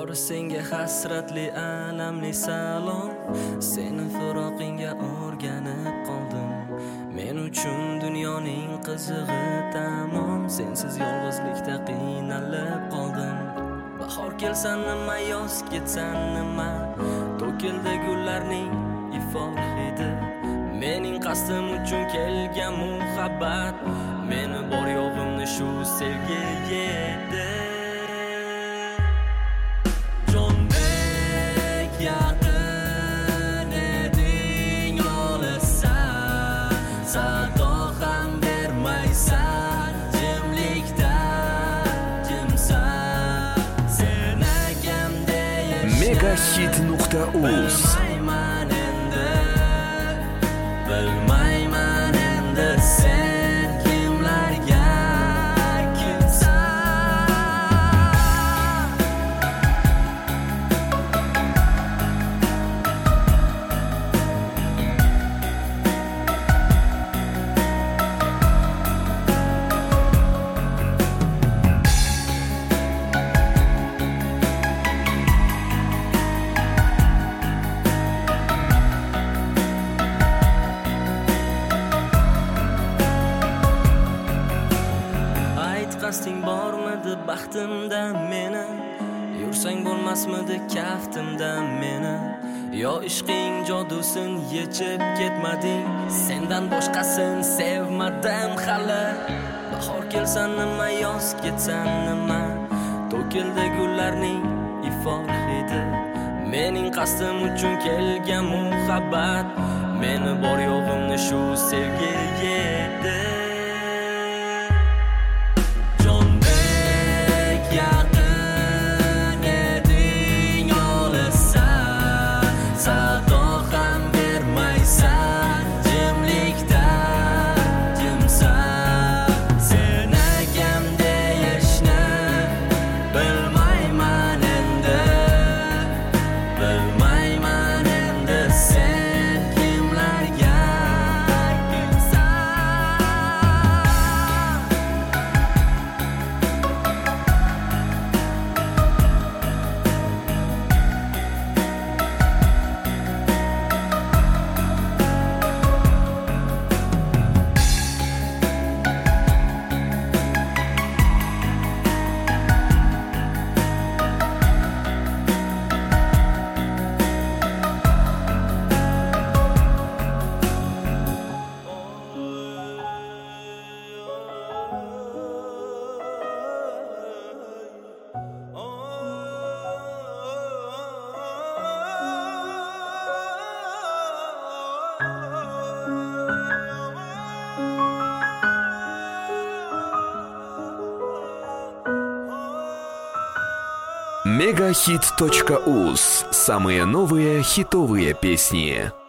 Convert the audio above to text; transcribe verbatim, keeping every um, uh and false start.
Bori senga hasratli alamli salom. Seni firoqingga o'rganib qoldim. Men uchun dunyoning qizig'i tamom. Sensiz yolg'izlikda qiynalib qoldim. Bahor kelsa nima, yoz ketsa nima, to'kildi gullarning ifor hidi. Mening qasdim uchun kelgan muhabbat, meni bor yo'g'imni shu sevgi yedi. Jondek yaqin eding, olasan, sado ham bermaysan, jimlikda jimsan. Sen akamda yasha Megahit nuqta uz. Bilmayman endi sen kimlarga qasding bormidi baxtimda meni, yursang bo'lmasmidi kaftimda meni, yo ishqing jodusin yechib ketmading, sendan boshqasin sevmadim hali. Bahor kelsa nima, yoz ketsa nima, to'kildi gullarning ifor hidi. Mening qasdim uchun kelgan muhabbat, meni bor yo'g'imni shu sevgi yedi. Megahit точка уз. Самые новые хитовые песни.